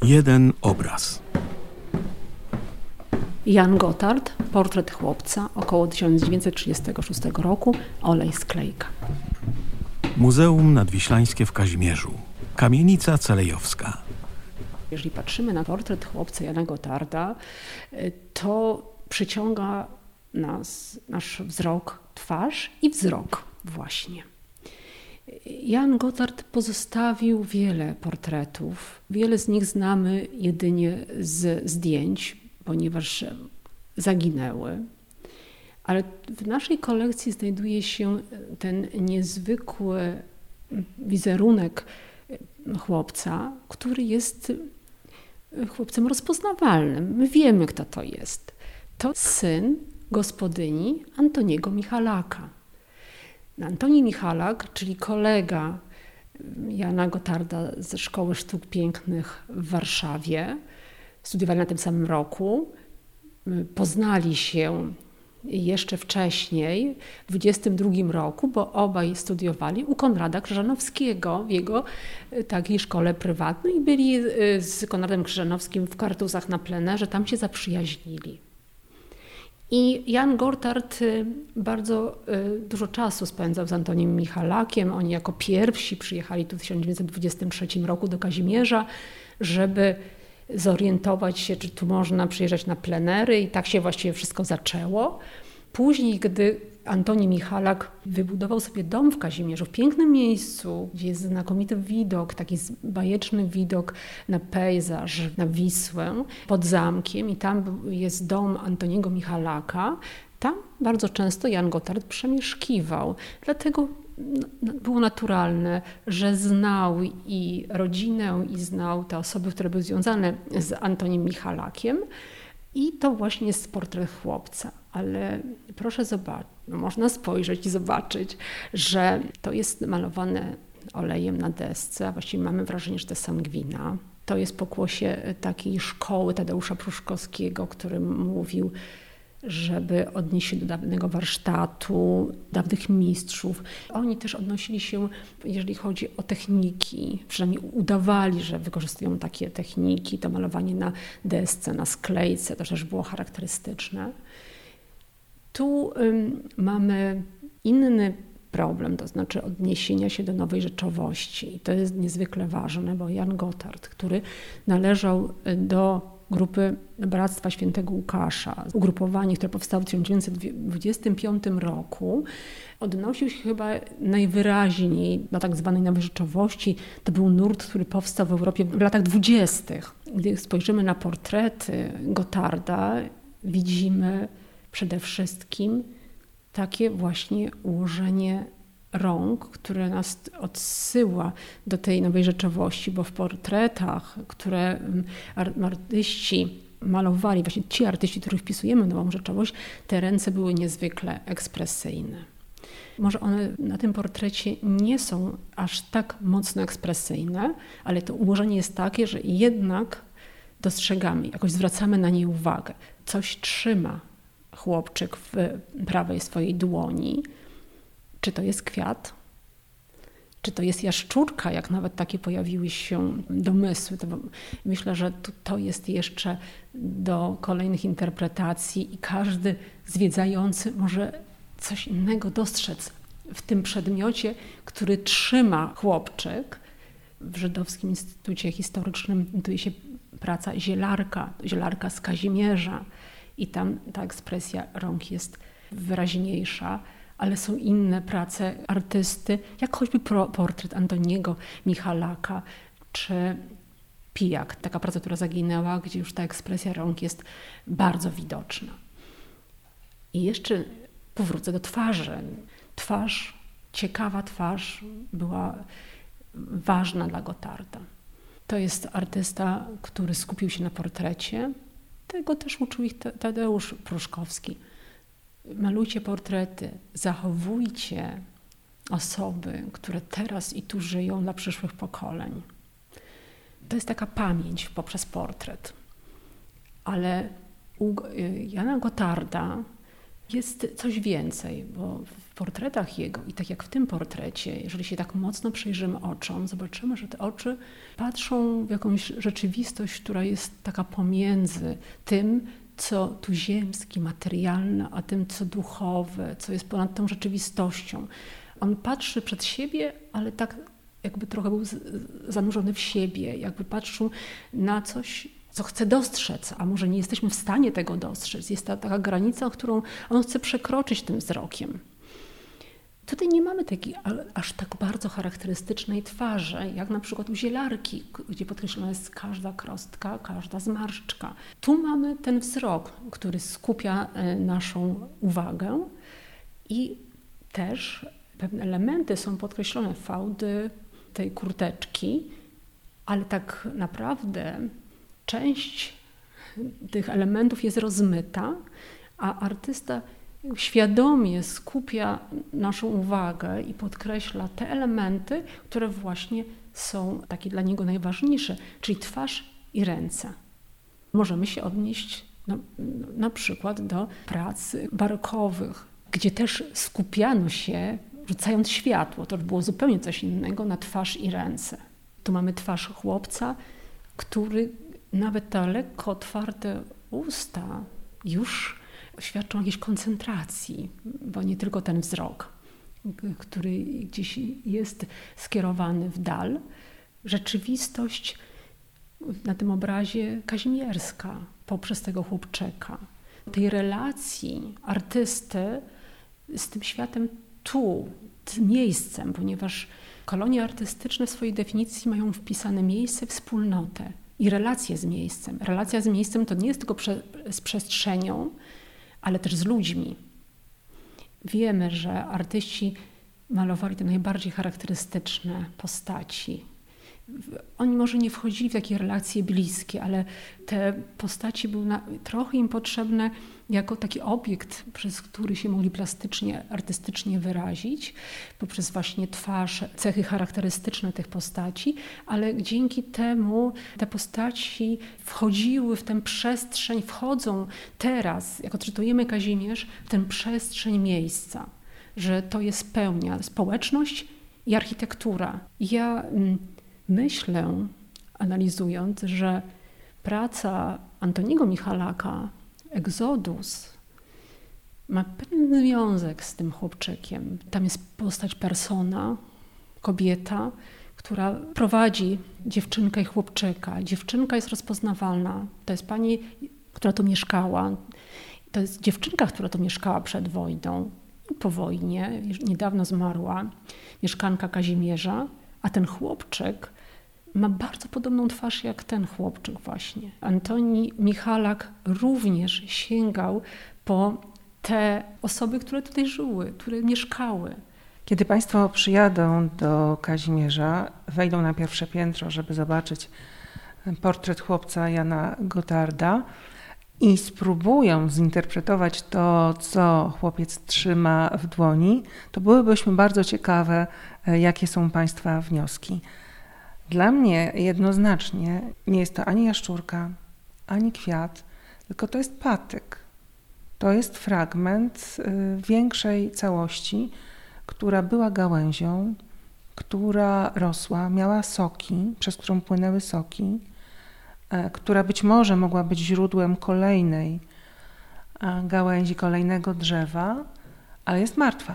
Jeden obraz. Jan Gothard, portret chłopca, około 1936 roku, olej sklejka. Muzeum Nadwiślańskie w Kazimierzu. Kamienica Celejowska. Jeżeli patrzymy na portret chłopca Jana Gotharda, to przyciąga nasz wzrok, twarz i wzrok właśnie. Jan Gothard pozostawił wiele portretów. Wiele z nich znamy jedynie z zdjęć, ponieważ zaginęły. Ale w naszej kolekcji znajduje się ten niezwykły wizerunek chłopca, który jest chłopcem rozpoznawalnym. My wiemy, kto to jest. To syn gospodyni Antoniego Michalaka. Antoni Michalak, czyli kolega Jana Gotharda ze Szkoły Sztuk Pięknych w Warszawie, studiowali na tym samym roku, poznali się jeszcze wcześniej, w 1922 roku, bo obaj studiowali u Konrada Krzyżanowskiego w jego takiej szkole prywatnej i byli z Konradem Krzyżanowskim w Kartuzach na plenerze, tam się zaprzyjaźnili. I Jan Gothard bardzo dużo czasu spędzał z Antoniem Michalakiem. Oni jako pierwsi przyjechali tu w 1923 roku do Kazimierza, żeby zorientować się, czy tu można przyjeżdżać na plenery, i tak się właściwie wszystko zaczęło. Później, gdy Antoni Michalak wybudował sobie dom w Kazimierzu, w pięknym miejscu, gdzie jest znakomity widok, taki bajeczny widok na pejzaż, na Wisłę, pod zamkiem, i tam jest dom Antoniego Michalaka, tam bardzo często Jan Gothard przemieszkiwał. Dlatego było naturalne, że znał i rodzinę, i znał te osoby, które były związane z Antoniem Michalakiem. I to właśnie jest portret chłopca. Ale proszę zobaczyć, można spojrzeć i zobaczyć, że to jest malowane olejem na desce, a właściwie mamy wrażenie, że to jest sangwina. To jest pokłosie takiej szkoły Tadeusza Pruszkowskiego, który mówił, żeby odnieść się do dawnego warsztatu, dawnych mistrzów. Oni też odnosili się, jeżeli chodzi o techniki, przynajmniej udawali, że wykorzystują takie techniki, to malowanie na desce, na sklejce, to też było charakterystyczne. Tu mamy inny problem, to znaczy odniesienia się do nowej rzeczowości. I to jest niezwykle ważne, bo Jan Gothard, który należał do grupy Bractwa Świętego Łukasza, ugrupowanie, które powstało w 1925 roku, odnosił się chyba najwyraźniej do tak zwanej nowej rzeczowości. To był nurt, który powstał w Europie w latach 20. Gdy spojrzymy na portrety Gotharda, widzimy przede wszystkim takie właśnie ułożenie rąk, które nas odsyła do tej nowej rzeczowości, bo w portretach, które artyści malowali, właśnie ci artyści, których wpisujemy w nową rzeczowość, te ręce były niezwykle ekspresyjne. Może one na tym portrecie nie są aż tak mocno ekspresyjne, ale to ułożenie jest takie, że jednak dostrzegamy, jakoś zwracamy na nie uwagę. Coś trzyma chłopczyk w prawej swojej dłoni. Czy to jest kwiat? Czy to jest jaszczurka? Jak nawet takie pojawiły się domysły. To myślę, że to jest jeszcze do kolejnych interpretacji i każdy zwiedzający może coś innego dostrzec w tym przedmiocie, który trzyma chłopczyk. W Żydowskim Instytucie Historycznym znajduje się praca zielarka z Kazimierza i tam ta ekspresja rąk jest wyraźniejsza. Ale są inne prace artysty, jak choćby portret Antoniego Michalaka czy Pijak, taka praca, która zaginęła, gdzie już ta ekspresja rąk jest bardzo widoczna. I jeszcze powrócę do twarzy. Ciekawa twarz była ważna dla Gotharda. To jest artysta, który skupił się na portrecie. Tego też uczył ich Tadeusz Pruszkowski. Malujcie portrety, zachowujcie osoby, które teraz i tu żyją dla przyszłych pokoleń. To jest taka pamięć poprzez portret. Ale u Jana Gotharda Jest coś więcej, bo w portretach jego i tak jak w tym portrecie, jeżeli się tak mocno przyjrzymy oczom, zobaczymy, że te oczy patrzą w jakąś rzeczywistość, która jest taka pomiędzy tym, co tu ziemskie, materialne, a tym, co duchowe, co jest ponad tą rzeczywistością. On patrzy przed siebie, ale tak jakby trochę był zanurzony w siebie, jakby patrzył na coś, co chce dostrzec, a może nie jesteśmy w stanie tego dostrzec. Jest ta taka granica, którą on chce przekroczyć tym wzrokiem. Tutaj nie mamy takiej aż tak bardzo charakterystycznej twarzy, jak na przykład u zielarki, gdzie podkreślona jest każda krostka, każda zmarszczka. Tu mamy ten wzrok, który skupia naszą uwagę i też pewne elementy są podkreślone, fałdy tej kurteczki, ale tak naprawdę część tych elementów jest rozmyta, a artysta świadomie skupia naszą uwagę i podkreśla te elementy, które właśnie są takie dla niego najważniejsze, czyli twarz i ręce. Możemy się odnieść na przykład do prac barokowych, gdzie też skupiano się, rzucając światło, to było zupełnie coś innego, na twarz i ręce. Tu mamy twarz chłopca, który nawet te lekko otwarte usta już świadczą o jakiejś koncentracji, bo nie tylko ten wzrok, który gdzieś jest skierowany w dal. Rzeczywistość na tym obrazie kazimierska poprzez tego chłopczyka. Tej relacji artysty z tym światem tu, z miejscem, ponieważ kolonie artystyczne w swojej definicji mają wpisane miejsce, wspólnotę i relacje z miejscem. Relacja z miejscem to nie jest tylko z przestrzenią, ale też z ludźmi. Wiemy, że artyści malowali te najbardziej charakterystyczne postaci. Oni może nie wchodzili w takie relacje bliskie, ale te postaci były trochę im potrzebne jako taki obiekt, przez który się mogli plastycznie, artystycznie wyrazić, poprzez właśnie twarz, cechy charakterystyczne tych postaci, ale dzięki temu te postaci wchodziły w tę przestrzeń, wchodzą teraz, jak odczytujemy Kazimierz, w tę przestrzeń miejsca, że to jest pełnia, społeczność i architektura. Ja myślę, analizując, że praca Antoniego Michalaka, Exodus, ma pewien związek z tym chłopczykiem. Tam jest postać persona, kobieta, która prowadzi dziewczynkę i chłopczyka. Dziewczynka jest rozpoznawalna. To jest pani, która tu mieszkała. To jest dziewczynka, która tu mieszkała przed wojną i po wojnie. Niedawno zmarła mieszkanka Kazimierza. A ten chłopczyk ma bardzo podobną twarz jak ten chłopczyk właśnie. Antoni Michalak również sięgał po te osoby, które tutaj żyły, które mieszkały. Kiedy Państwo przyjadą do Kazimierza, wejdą na pierwsze piętro, żeby zobaczyć portret chłopca Jana Gotarda i spróbują zinterpretować to, co chłopiec trzyma w dłoni, to byłybyśmy bardzo ciekawe, jakie są Państwa wnioski. Dla mnie jednoznacznie nie jest to ani jaszczurka, ani kwiat, tylko to jest patyk. To jest fragment większej całości, która była gałęzią, która rosła, miała soki, przez którą płynęły soki, która być może mogła być źródłem kolejnej gałęzi, kolejnego drzewa, ale jest martwa.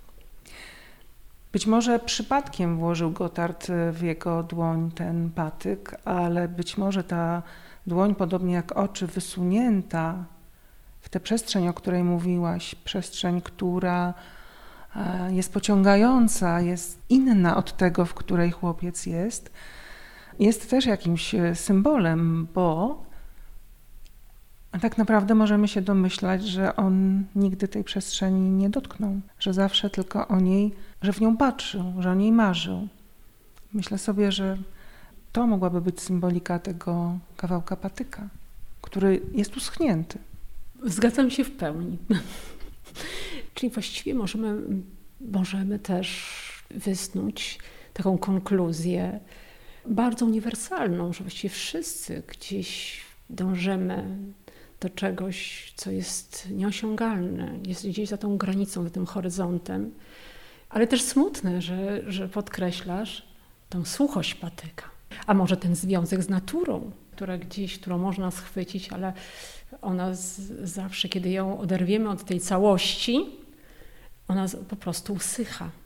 Być może przypadkiem włożył Gotard w jego dłoń ten patyk, ale być może ta dłoń, podobnie jak oczy, wysunięta w tę przestrzeń, o której mówiłaś, przestrzeń, która jest pociągająca, jest inna od tego, w której chłopiec jest też jakimś symbolem, bo tak naprawdę możemy się domyślać, że on nigdy tej przestrzeni nie dotknął, że zawsze tylko o niej, że w nią patrzył, że o niej marzył. Myślę sobie, że to mogłaby być symbolika tego kawałka patyka, który jest uschnięty. Zgadzam się w pełni. Czyli właściwie możemy też wysnuć taką konkluzję bardzo uniwersalną, że właściwie wszyscy gdzieś dążymy do czegoś, co jest nieosiągalne, jest gdzieś za tą granicą, za tym horyzontem. Ale też smutne, że podkreślasz tą suchość patyka. A może ten związek z naturą, którą można schwycić, ale ona zawsze, kiedy ją oderwiemy od tej całości, ona po prostu usycha.